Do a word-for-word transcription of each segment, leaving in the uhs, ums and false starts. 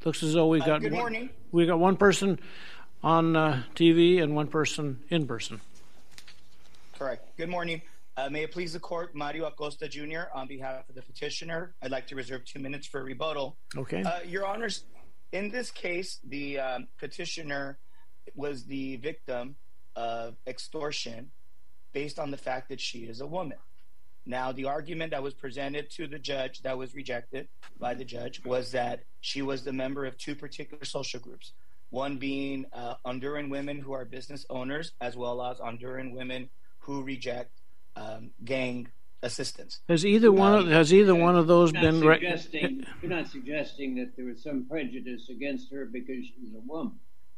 Looks as though we got Uh, good morning. We got one person on uh, T V and one person in person. Correct. Good morning. Uh, may it please the court, Mario Acosta Junior On behalf of the petitioner, I'd like to reserve two minutes for rebuttal. Okay. Uh, Your Honors, in this case, the um, petitioner was the victim of extortion based on the fact that she is a woman. Now, the argument that was presented to the judge, that was rejected by the judge, was that she was the member of two particular social groups, one being uh, Honduran women who are business owners, as well as Honduran women who reject um, gang assistance. Has either one of, has either one of those you're been not re- suggesting you're not suggesting that there was some prejudice against her because she's a woman?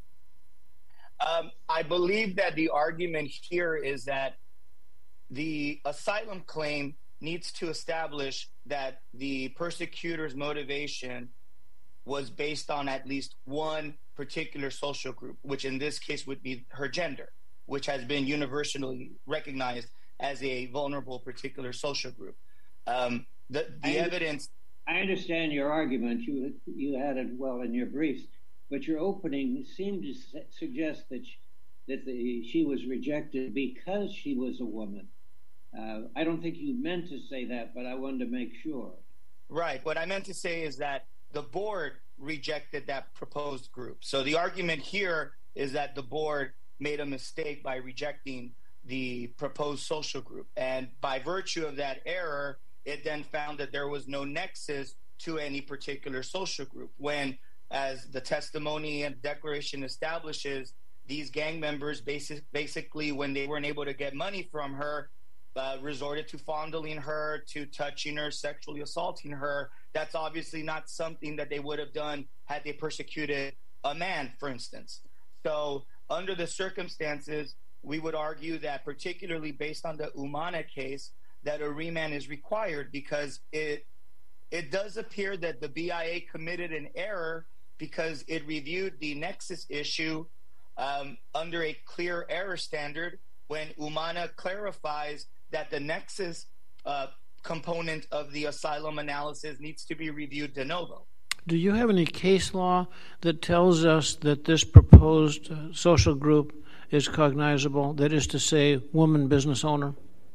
Um, I believe that the argument here is that the asylum claim needs to establish that the persecutor's motivation was based on at least one particular social group, which in this case would be her gender, which has been universally recognized as a vulnerable particular social group. Um, the the I evidence... I understand your argument. You you had it well in your briefs, but your opening seemed to su- suggest that she, that the, she was rejected because she was a woman. Uh, I don't think you meant to say that, but I wanted to make sure. Right. What I meant to say is that the board rejected that proposed group. So the argument here is that the board made a mistake by rejecting the proposed social group. And by virtue of that error, it then found that there was no nexus to any particular social group, when, as the testimony and declaration establishes, these gang members basic, basically, when they weren't able to get money from her, uh, resorted to fondling her, to touching her, sexually assaulting her. That's obviously not something that they would have done had they persecuted a man, for instance. So under the circumstances, we would argue that, particularly based on the Umana case, that a remand is required, because it it does appear that the B I A committed an error because it reviewed the nexus issue um, under a clear error standard, when Umana clarifies that the nexus uh, component of the asylum analysis needs to be reviewed de novo. Do you have any case law that tells us that this proposed uh, social group is cognizable, that is to say, woman business owner?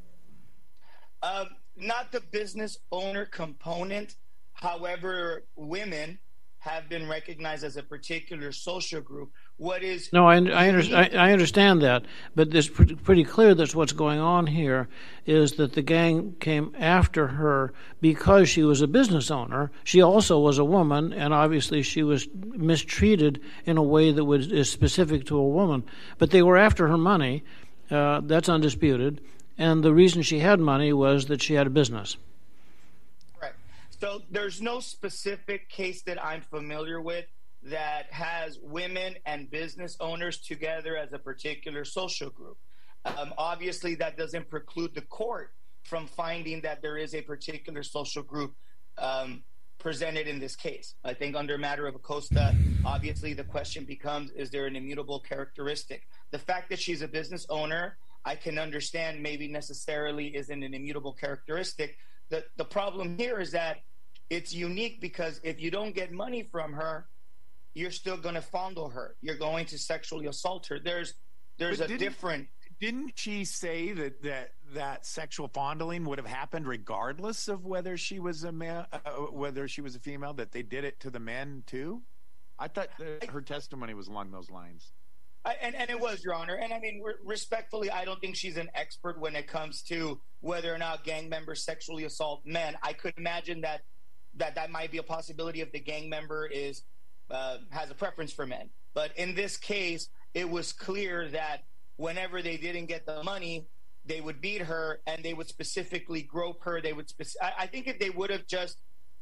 Um, not the business owner component. However, women have been recognized as a particular social group. What is no, I, I, under, I, I understand that, but it's pretty, pretty clear that what's going on here is that the gang came after her because she was a business owner. She also was a woman, and obviously she was mistreated in a way that was is specific to a woman. But they were after her money. Uh, that's undisputed. And the reason she had money was that she had a business. Right. So there's no specific case that I'm familiar with that has women and business owners together as a particular social group. Um, obviously, that doesn't preclude the court from finding that there is a particular social group um, presented in this case. I think under matter of Acosta, obviously the question becomes, is there an immutable characteristic? The fact that she's a business owner, I can understand maybe necessarily isn't an immutable characteristic. The, the problem here is that it's unique, because if you don't get money from her, you're still going to fondle her. You're going to sexually assault her. There's there's But a didn't- different... Didn't she say that, that that sexual fondling would have happened regardless of whether she was a male, uh, whether she was a female? That they did it to the men too? I thought that her testimony was along those lines. I, and, and it was, Your Honor. And I mean, re- respectfully, I don't think she's an expert when it comes to whether or not gang members sexually assault men. I could imagine that that, that might be a possibility if the gang member is uh, has a preference for men. But in this case, it was clear that whenever they didn't get the money, they would beat her, and they would specifically grope her. They would. Speci- I, I think if they would have just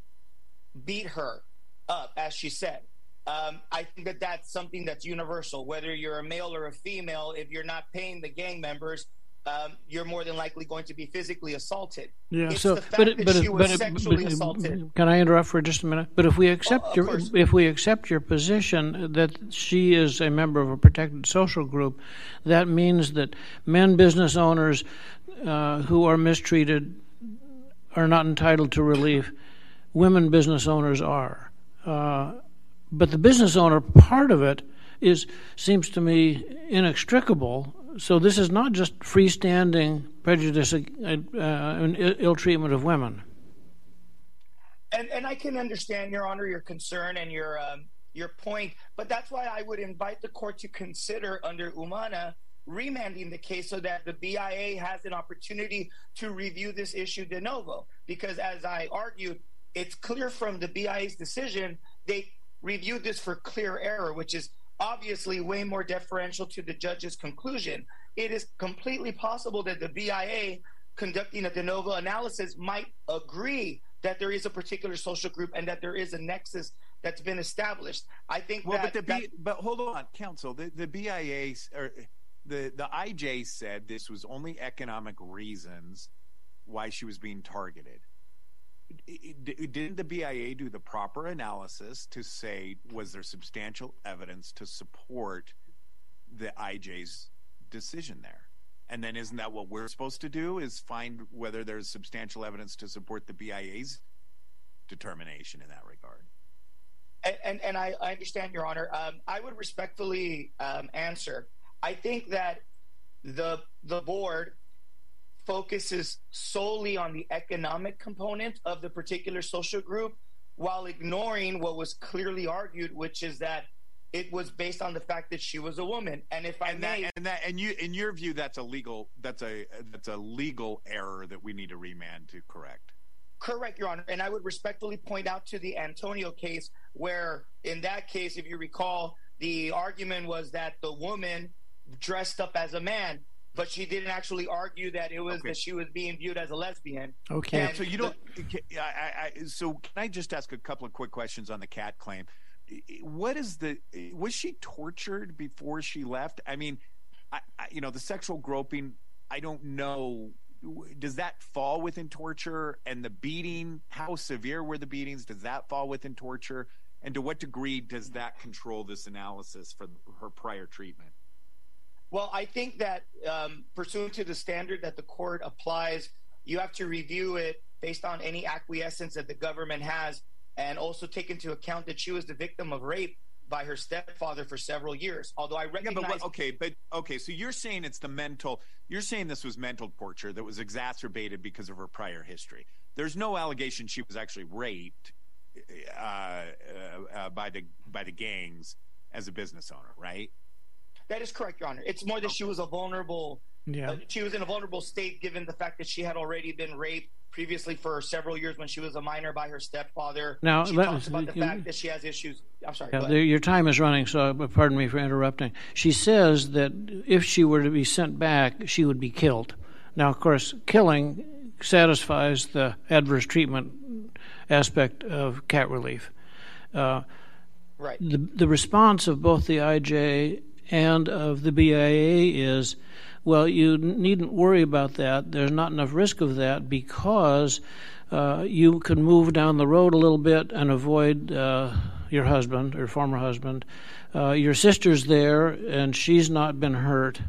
beat her up, as she said, um, I think that that's something that's universal. Whether you're a male or a female, if you're not paying the gang members, um, you're more than likely going to be physically assaulted. Yeah. It's So, the fact but that but she was but, sexually but assaulted. can I interrupt for just a minute? But if we accept Well, of your course. if we accept your position that she is a member of a protected social group, that means that men business owners uh, who are mistreated are not entitled to relief. Women business owners are. Uh, but the business owner part of it is seems to me inextricable. So this is not just freestanding prejudice uh, and ill treatment of women. And and I can understand, Your Honor, your concern and your um, your point, but that's why I would invite the court to consider under Umana remanding the case so that the B I A has an opportunity to review this issue de novo. Because as I argued, it's clear from the B I A's decision, they reviewed this for clear error, which is obviously way more deferential to the judge's conclusion. It is completely possible that the B I A, conducting a de novo analysis, might agree that there is a particular social group and that there is a nexus that's been established. I think well, that, but the that, B, but hold on, counsel. The the B I A or the the I J said this was only economic reasons why she was being targeted. Didn't the B I A do the proper analysis to say, was there substantial evidence to support the I J's decision there? And then isn't that what we're supposed to do, is find whether there's substantial evidence to support the B I A's determination in that regard? And, and, and I, I understand, Your Honor. Um, I would respectfully um, answer. I think that the the board focuses solely on the economic component of the particular social group while ignoring what was clearly argued, which is that it was based on the fact that she was a woman. And if I and may, that, and that, and you, in your view, that's a legal, that's a, that's a legal error that we need to remand to correct. Correct, Your Honor. And I would respectfully point out to the Antonio case, where in that case, if you recall, the argument was that the woman dressed up as a man, but she didn't actually argue that it was okay. that she was being viewed as a lesbian. Okay. And so you don't. The, I, I, so can I just ask a couple of quick questions on the cat claim? What is the? Was she tortured before she left? I mean, I, I, you know, the sexual groping. I don't know. Does that fall within torture? And the beating? How severe were the beatings? Does that fall within torture? And to what degree does that control this analysis for her prior treatment? Well, I think that um, pursuant to the standard that the court applies, you have to review it based on any acquiescence that the government has, and also take into account that she was the victim of rape by her stepfather for several years. Although I recognize... Yeah, but what, okay, but okay, so you're saying it's the mental... You're saying this was mental torture that was exacerbated because of her prior history. There's no allegation she was actually raped uh, uh, uh, by the by the gangs as a business owner, right? That is correct, Your Honor. It's more that she was a vulnerable... Yeah. Uh, she was in a vulnerable state given the fact that she had already been raped previously for several years when she was a minor by her stepfather. Now, she let, talks about the you, fact that she has issues. I'm sorry. Yeah, your time is running, so pardon me for interrupting. She says that if she were to be sent back, she would be killed. Now, of course, killing satisfies the adverse treatment aspect of cat relief. Uh, right. The, the response of both the I J and of the B I A is, well, you needn't worry about that. There's not enough risk of that because uh, you can move down the road a little bit and avoid uh, your husband or former husband. Uh, your sister's there, and she's not been hurt.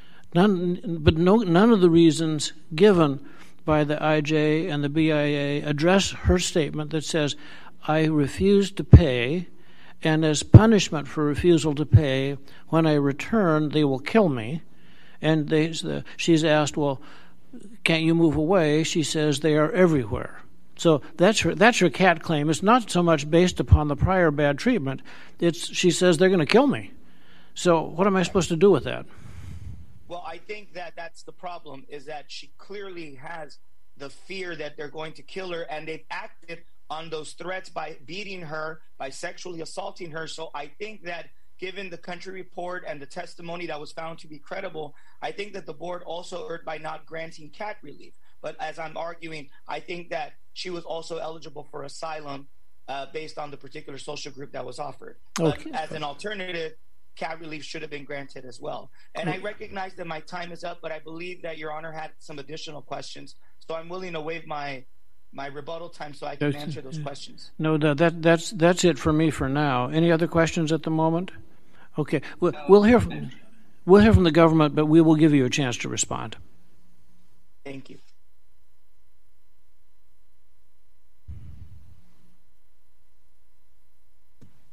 None, but no, none of the reasons given by the I J and the B I A address her statement that says, I refuse to pay, and as punishment for refusal to pay, when I return, they will kill me. And they, she's asked, well, can't you move away? She says they are everywhere. So that's her that's her cat claim. It's not so much based upon the prior bad treatment. It's she says they're going to kill me. So what am I supposed to do with that? Well, I think that that's the problem, is that she clearly has the fear that they're going to kill her, and they've acted on those threats by beating her, by sexually assaulting her. So I think that given the country report and the testimony that was found to be credible, I think that the board also erred by not granting cat relief. But as I'm arguing, I think that she was also eligible for asylum uh, based on the particular social group that was offered. Okay. But as an alternative, cat relief should have been granted as well. And I recognize that my time is up, but I believe that Your Honor had some additional questions. So I'm willing to waive my my rebuttal time so I can answer those questions. No, that that's that's it for me for now. Any other questions at the moment? Okay, we'll, we'll hear from we'll hear from the government, but we will give you a chance to respond. Thank you.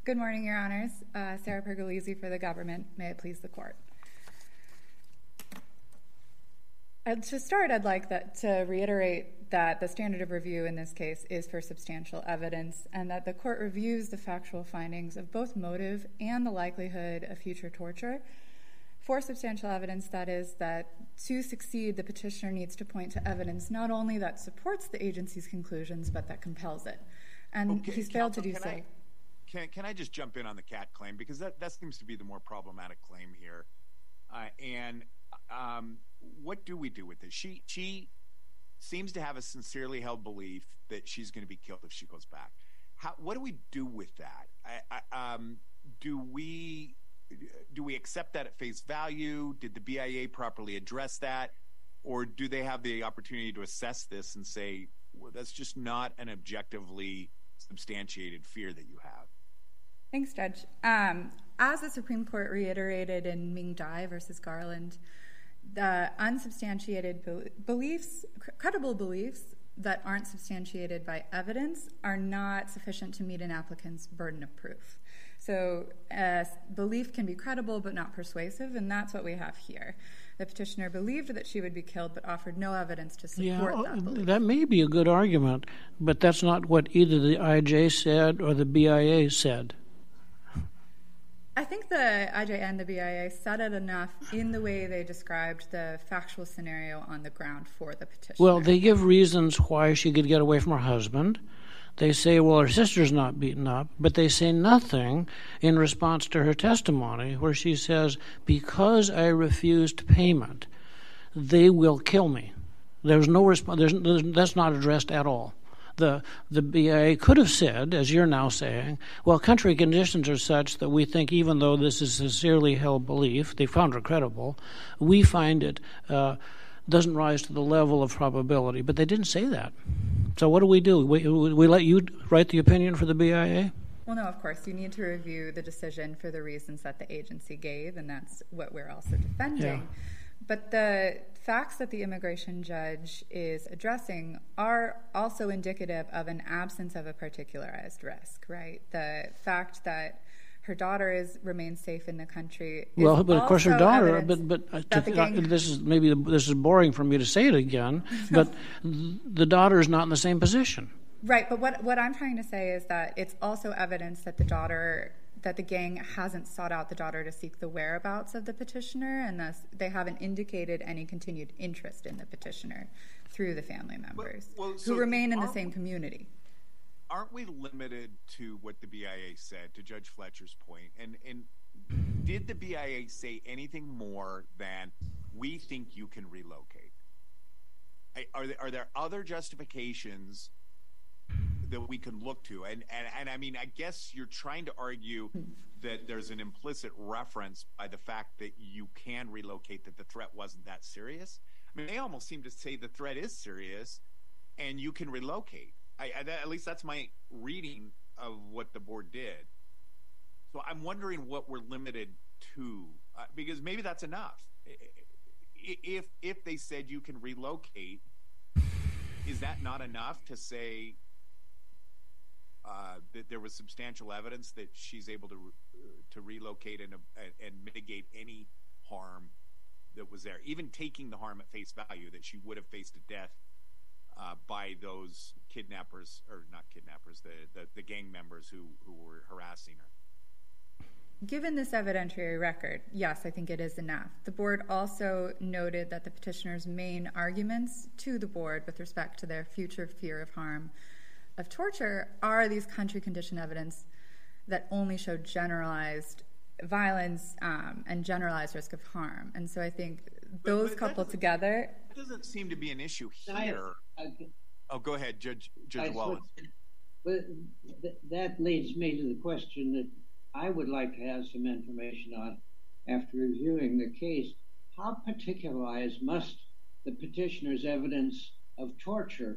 Good morning, Your Honors. Uh, Sarah Pergolesi for the government. May it please the court. Uh, to start, I'd like that, to reiterate that the standard of review in this case is for substantial evidence, and that the court reviews the factual findings of both motive and the likelihood of future torture. For substantial evidence, that is, that to succeed, the petitioner needs to point to evidence not only that supports the agency's conclusions, but that compels it. And okay, he's failed Counsel, to do can so. I, can, can I just jump in on the Cat claim? Because that, that seems to be the more problematic claim here. Uh, and um, what do we do with this? She, she seems to have a sincerely held belief that she's going to be killed if she goes back. How, what do we do with that? I, I, um, do we... Do we accept that at face value? Did the B I A properly address that? Or do they have the opportunity to assess this and say, well, that's just not an objectively substantiated fear that you have? Thanks, Judge. Um, as the Supreme Court reiterated in Ming Dai versus Garland, the unsubstantiated be- beliefs, cr- credible beliefs that aren't substantiated by evidence are not sufficient to meet an applicant's burden of proof. So uh, belief can be credible but not persuasive, and that's what we have here. The petitioner believed that she would be killed but offered no evidence to support yeah, that belief. That may be a good argument, but that's not what either the I J said or the B I A said. I think the I J and the B I A said it enough in the way they described the factual scenario on the ground for the petitioner. Well, they give reasons why she could get away from her husband. They say, well, her sister's not beaten up, but they say nothing in response to her testimony where she says, because I refused payment, they will kill me. There's no response. There's, there's, that's not addressed at all. The the B I A could have said, as you're now saying, well, country conditions are such that we think even though this is sincerely held belief, they found her credible, we find it uh, doesn't rise to the level of probability. But they didn't say that. So what do we do? We, we let you write the opinion for the B I A? Well, no, of course. You need to review the decision for the reasons that the agency gave, and that's what we're also defending. Yeah. But the facts that the immigration judge is addressing are also indicative of an absence of a particularized risk, right? The fact that her daughter is remains safe in the country. Is well, but of course, her daughter. But but uh, to, gang- uh, this is maybe this is boring for me to say it again. But the daughter is not in the same position. Right. But what what I'm trying to say is that it's also evidence that the daughter. that the gang hasn't sought out the daughter to seek the whereabouts of the petitioner, and thus they haven't indicated any continued interest in the petitioner through the family members well, well, so who remain in the same community. Aren't we limited to what the B I A said, to Judge Fletcher's point? And, and did the B I A say anything more than, we think you can relocate? Are there, are there other justifications that we can look to? And, and and I mean, I guess you're trying to argue that there's an implicit reference by the fact that you can relocate, that the threat wasn't that serious. I mean, they almost seem to say the threat is serious and you can relocate. I, I, that, at least that's my reading of what the board did. So I'm wondering what we're limited to, uh, because maybe that's enough. If if they said you can relocate, is that not enough to say uh, that there was substantial evidence that she's able to to relocate and and mitigate any harm that was there, even taking the harm at face value, that she would have faced a death uh, by those kidnappers, or not kidnappers, the, the, the gang members who, who were harassing her? Given this evidentiary record, yes, I think it is enough. The board also noted that the petitioner's main arguments to the board with respect to their future fear of harm of torture are these country condition evidence that only show generalized violence um, and generalized risk of harm. And so I think those but, but coupled together... It doesn't seem to be an issue here. I, I, oh, go ahead, Judge, Judge Wallace. But that leads me to the question that I would like to have some information on after reviewing the case. How particularized must the petitioner's evidence of torture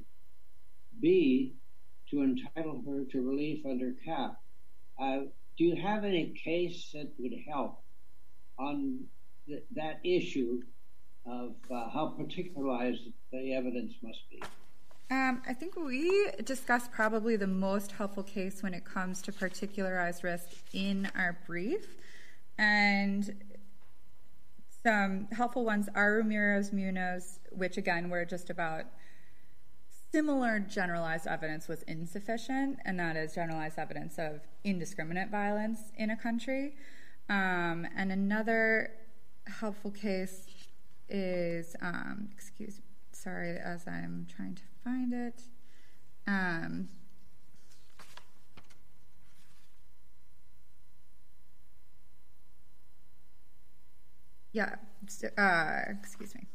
be to entitle her to relief under C A P? Uh, do you have any case that would help on th- that issue of uh, how particularized the evidence must be? Um, I think we discussed probably the most helpful case when it comes to particularized risk in our brief. And some helpful ones are Ramirez-Munoz, which again were just about similar generalized evidence was insufficient, and that is generalized evidence of indiscriminate violence in a country. Um, and another helpful case is, um, excuse me, sorry, as I'm trying to find it. Um, yeah, uh, excuse me.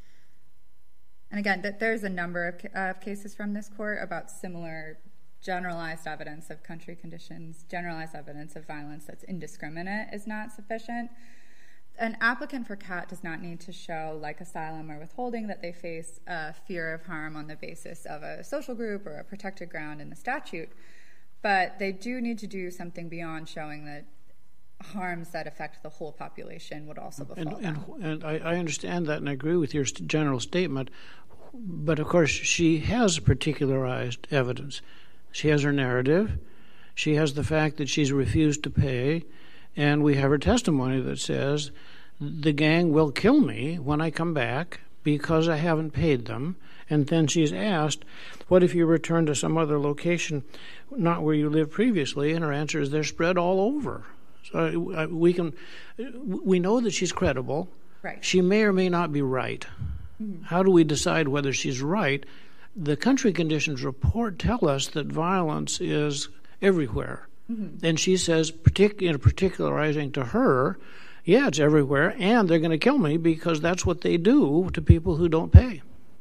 And again, that there's a number of, of cases from this court about similar generalized evidence of country conditions, generalized evidence of violence that's indiscriminate is not sufficient. An applicant for C A T does not need to show, like asylum or withholding, that they face a fear of harm on the basis of a social group or a protected ground in the statute, but they do need to do something beyond showing that harms that affect the whole population would also befall and, them. And, and I, I understand that and I agree with your general statement, but of course she has particularized evidence. She has her narrative, she has the fact that she's refused to pay, and we have her testimony that says the gang will kill me when I come back because I haven't paid them. And then she's asked, what if you return to some other location, not where you lived previously? And her answer is they're spread all over. So we can, we know that she's credible. Right. She may or may not be right. Mm-hmm. How do we decide whether she's right? The country conditions report tell us that violence is everywhere. Mm-hmm. And she says, partic- in particularizing to her, yeah, it's everywhere, and they're going to kill me because that's what they do to people who don't pay.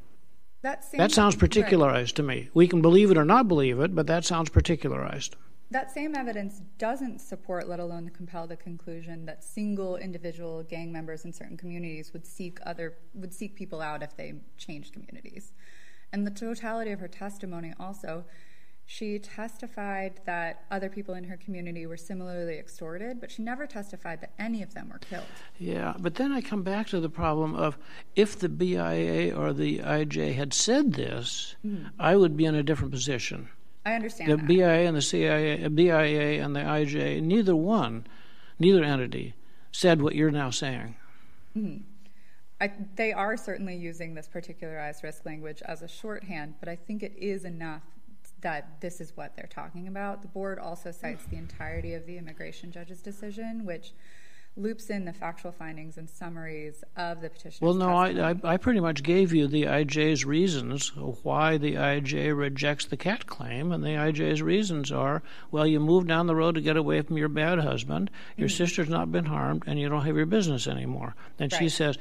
That, seems, that sounds particularized right. to me. We can believe it or not believe it, but that sounds particularized. That same evidence doesn't support, let alone compel, the conclusion that single individual gang members in certain communities would seek other would seek people out if they changed communities. And the totality of her testimony also, she testified that other people in her community were similarly extorted, but she never testified that any of them were killed. Yeah, but then I come back to the problem of if the B I A or the I J had said this, mm-hmm. I would be in a different position. I understand the that. B I A and the C I A, B I A and the I J, neither one, neither entity said what you're now saying. Mm-hmm. I, they are certainly using this particularized risk language as a shorthand, but I think it is enough that this is what they're talking about. The board also cites the entirety of the immigration judge's decision, which loops in the factual findings and summaries of the petitioner's Well, no, I, I, I pretty much gave you the I J's reasons why the I J rejects the C A T claim, and the I J's reasons are, well, you moved down the road to get away from your bad husband, your mm-hmm. sister's not been harmed, and you don't have your business anymore. And right. she says,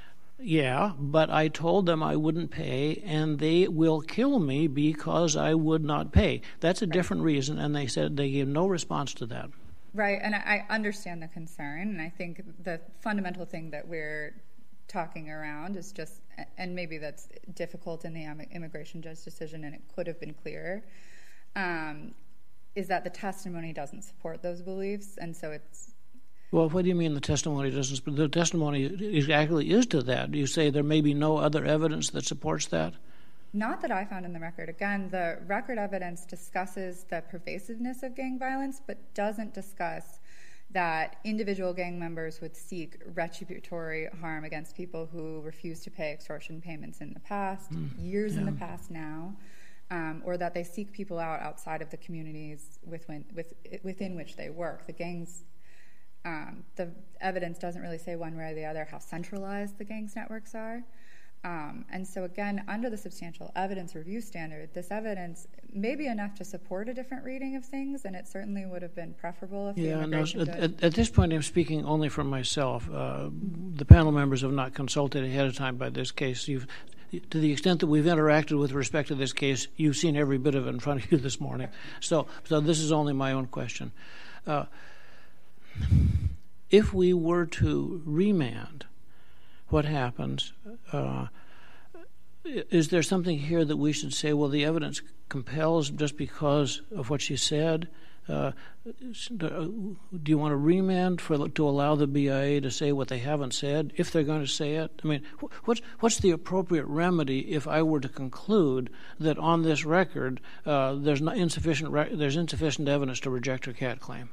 yeah, but I told them I wouldn't pay, and they will kill me because I would not pay. That's a right. different reason, and they said they gave no response to that. Right, and I understand the concern, and I think the fundamental thing that we're talking around is just, and maybe that's difficult in the immigration judge decision, and it could have been clearer, um, is that the testimony doesn't support those beliefs, and so it's... Well, what do you mean the testimony doesn't? The testimony exactly is to that. You say there may be no other evidence that supports that? Not that I found in the record. Again, the record evidence discusses the pervasiveness of gang violence, but doesn't discuss that individual gang members would seek retributory harm against people who refuse to pay extortion payments in the past, mm, years yeah. in the past now, um, or that they seek people out outside of the communities within, with, within which they work. The gangs... Um, the evidence doesn't really say one way or the other how centralized the gangs networks are. Um, and so again, under the substantial evidence review standard, this evidence may be enough to support a different reading of things, and it certainly would have been preferable if yeah, the immigration no, judge... at, at this point I'm speaking only for myself. Uh, the panel members have not consulted ahead of time by this case. You've, to the extent that we've interacted with respect to this case, you've seen every bit of it in front of you this morning. So, so this is only my own question. Uh, If we were to remand, what happens? Uh, is there something here that we should say, well, the evidence compels just because of what she said? Uh, do you want to remand for to allow the B I A to say what they haven't said, if they're going to say it? I mean, what's what's the appropriate remedy if I were to conclude that on this record uh, there's not insufficient re- there's insufficient evidence to reject her cat claim?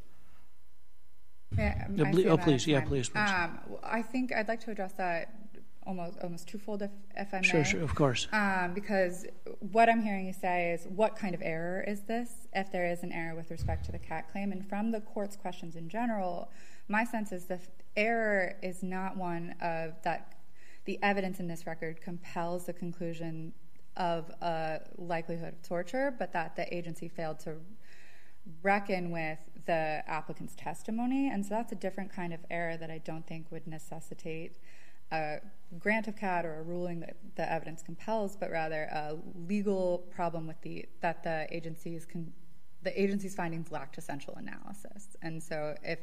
Yeah, oh, please, oh, please, yeah, please. please. Um, I think I'd like to address that almost almost twofold, if, if I may. Sure, sure, of course. Um, because what I'm hearing you say is, what kind of error is this, if there is an error with respect to the cat claim? And from the court's questions in general, my sense is the error is not one of that the evidence in this record compels the conclusion of a likelihood of torture, but that the agency failed to reckon with the applicant's testimony. And so that's a different kind of error that I don't think would necessitate a grant of cat or a ruling that the evidence compels, but rather a legal problem with the that the agency's con, the agency's findings lacked essential analysis. And so if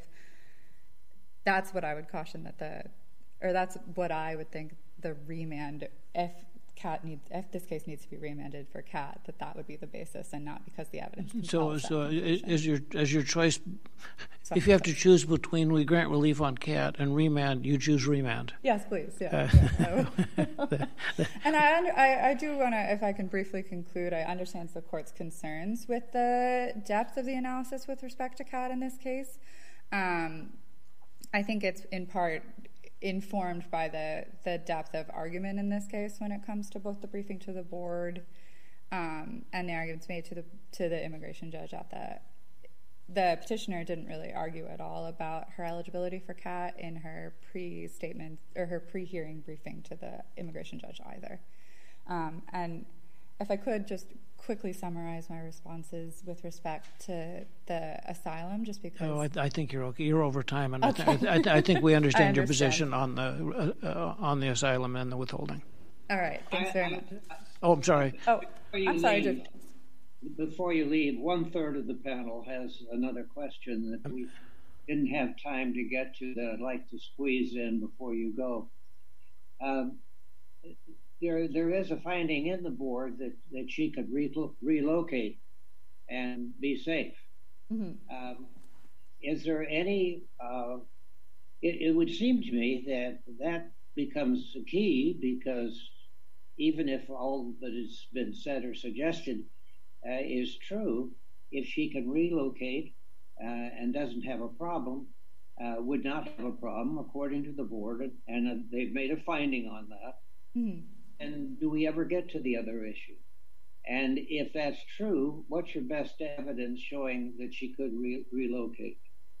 that's what I would caution that the, or that's what I would think the remand, if cat needs, if this case needs to be remanded for cat, that that would be the basis, and not because the evidence. So, so is your as your choice? If you have to choose between we grant relief on cat and remand, you choose remand. Yes, please. Yeah. Uh, yeah. And I, I, I do want to, if I can briefly conclude, I understand the court's concerns with the depth of the analysis with respect to cat in this case. Um, I think it's in part informed by the, the depth of argument in this case when it comes to both the briefing to the board um, and the arguments made to the to the immigration judge at the the petitioner didn't really argue at all about her eligibility for cat in her pre-statement or her pre-hearing briefing to the immigration judge either. Um, and if I could just quickly summarize my responses with respect to the asylum, just because. Oh, I, I think you're okay. You're over time, and okay. I, th- I, I think we understand, understand your position on the uh, uh, on the asylum and the withholding. All right. Thanks very much. Oh, I'm sorry. Oh, I'm sorry. Leave, before you leave, one third of the panel has another question that we didn't have time to get to that I'd like to squeeze in before you go. Um, There, there is a finding in the board that, that she could re- relocate and be safe. Mm-hmm. Um, is there any, uh, it, it would seem to me that that becomes the key, because even if all that has been said or suggested uh, is true, if she can relocate uh, and doesn't have a problem, uh, would not have a problem according to the board, and uh, they've made a finding on that. Mm-hmm. And do we ever get to the other issue? And if that's true, what's your best evidence showing that she could re- relocate?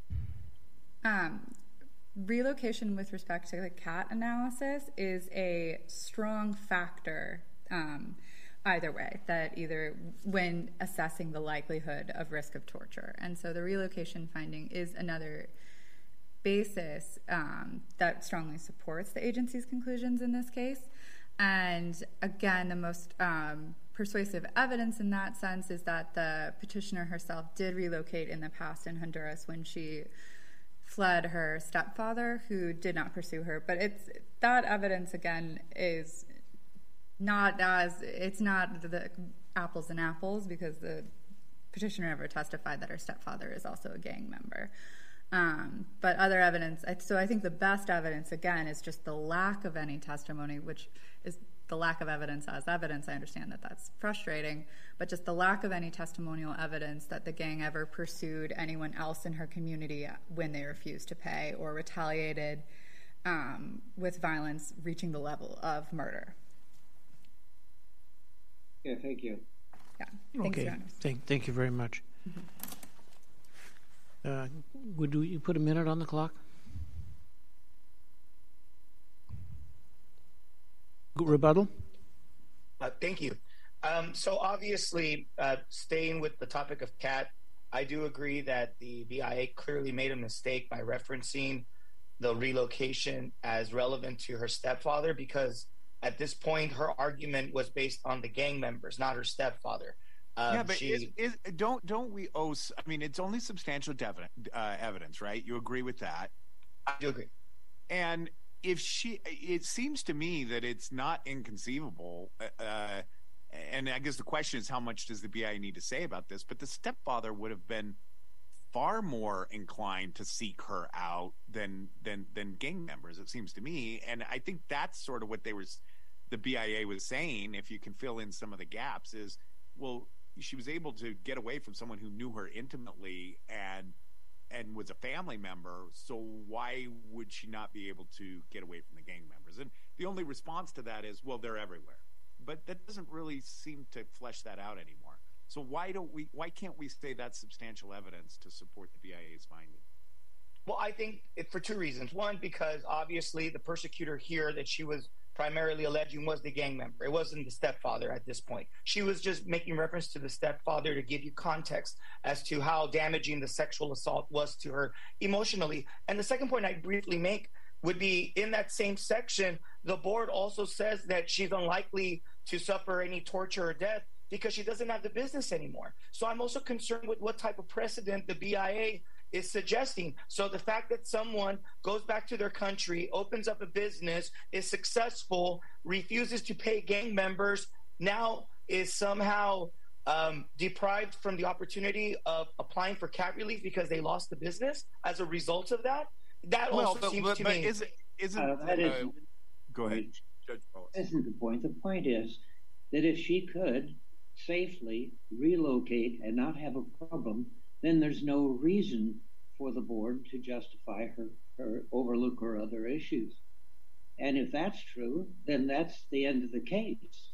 Um, relocation with respect to the cat analysis is a strong factor um, either way, that either when assessing the likelihood of risk of torture. And so the relocation finding is another basis um, that strongly supports the agency's conclusions in this case. And again, the most um, persuasive evidence in that sense is that the petitioner herself did relocate in the past in Honduras when she fled her stepfather, who did not pursue her. But it's that evidence, again, is not as, it's not the apples and apples, because the petitioner never testified that her stepfather is also a gang member. Um, but other evidence, so I think the best evidence, again, is just the lack of any testimony, which is the lack of evidence as evidence. I understand that that's frustrating, but just the lack of any testimonial evidence that the gang ever pursued anyone else in her community when they refused to pay, or retaliated um, with violence reaching the level of murder. Yeah, thank you. Yeah, thanks, okay. Thank, thank you very much. Mm-hmm. Uh, would you put a minute on the clock? Rebuttal? Uh, thank you. Um, so obviously, uh, staying with the topic of cat, I do agree that the B I A clearly made a mistake by referencing the relocation as relevant to her stepfather, because at this point, her argument was based on the gang members, not her stepfather. Um, yeah, but she, is, is, don't don't we owe? I mean, it's only substantial dev- uh, evidence, right? You agree with that? I do agree. And if she, it seems to me that it's not inconceivable uh, and I guess the question is, how much does the B I A need to say about this? But the stepfather would have been far more inclined to seek her out than than than gang members, it seems to me. And I think that's sort of what they were, the B I A was saying, if you can fill in some of the gaps, is, well, she was able to get away from someone who knew her intimately and and was a family member, so why would she not be able to get away from the gang members? And the only response to that is, well, they're everywhere. But that doesn't really seem to flesh that out anymore. So why don't we? Why can't we say that's substantial evidence to support the B I A's finding? Well, I think it, for two reasons. One, because obviously the persecutor here that she was primarily alleging was the gang member. It wasn't the stepfather at this point. She was just making reference to the stepfather to give you context as to how damaging the sexual assault was to her emotionally. And the second point I'd briefly make would be, in that same section, the board also says that she's unlikely to suffer any torture or death because she doesn't have the business anymore. So I'm also concerned with what type of precedent the B I A is suggesting. So the fact that someone goes back to their country, opens up a business, is successful, refuses to pay gang members, now is somehow um, deprived from the opportunity of applying for cat relief because they lost the business as a result of that. That well, also but, seems but, to but me... Isn't, isn't, uh, that uh, isn't go ahead, Judge Wallace. That isn't the point. The point is that if she could safely relocate and not have a problem, then there's no reason for the board to justify her, her overlook her other issues. And if that's true, then that's the end of the case.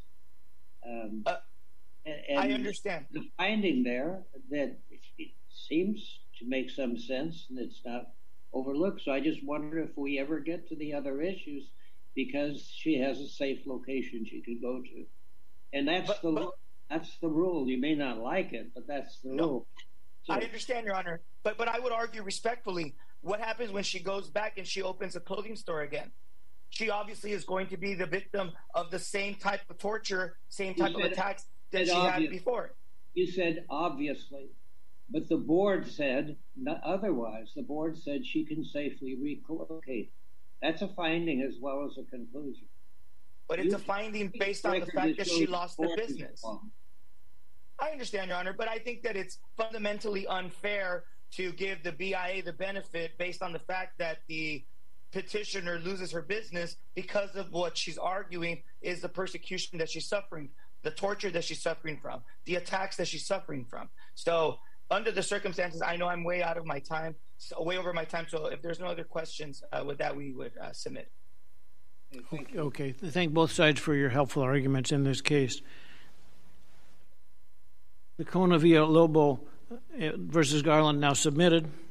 Um, uh, and, and I understand. The finding there that it seems to make some sense and it's not overlooked. So I just wonder if we ever get to the other issues because she has a safe location she could go to. And that's but, the but, that's the rule. You may not like it, but that's the no, rule. So, I understand, Your Honor. But but I would argue respectfully, what happens when she goes back and she opens a clothing store again? She obviously is going to be the victim of the same type of torture, same type of attacks that she had before. You said obviously, but the board said not otherwise. The board said she can safely relocate. That's a finding as well as a conclusion. But it's a finding based on the fact that she lost the business. I understand, Your Honor, but I think that it's fundamentally unfair to give the B I A the benefit based on the fact that the petitioner loses her business because of what she's arguing is the persecution that she's suffering, the torture that she's suffering from, the attacks that she's suffering from. So under the circumstances, I know I'm way out of my time, so way over my time. So if there's no other questions, uh, with that, we would uh, submit. Okay, okay. Thank both sides for your helpful arguments in this case. The Villalobos versus Garland now submitted.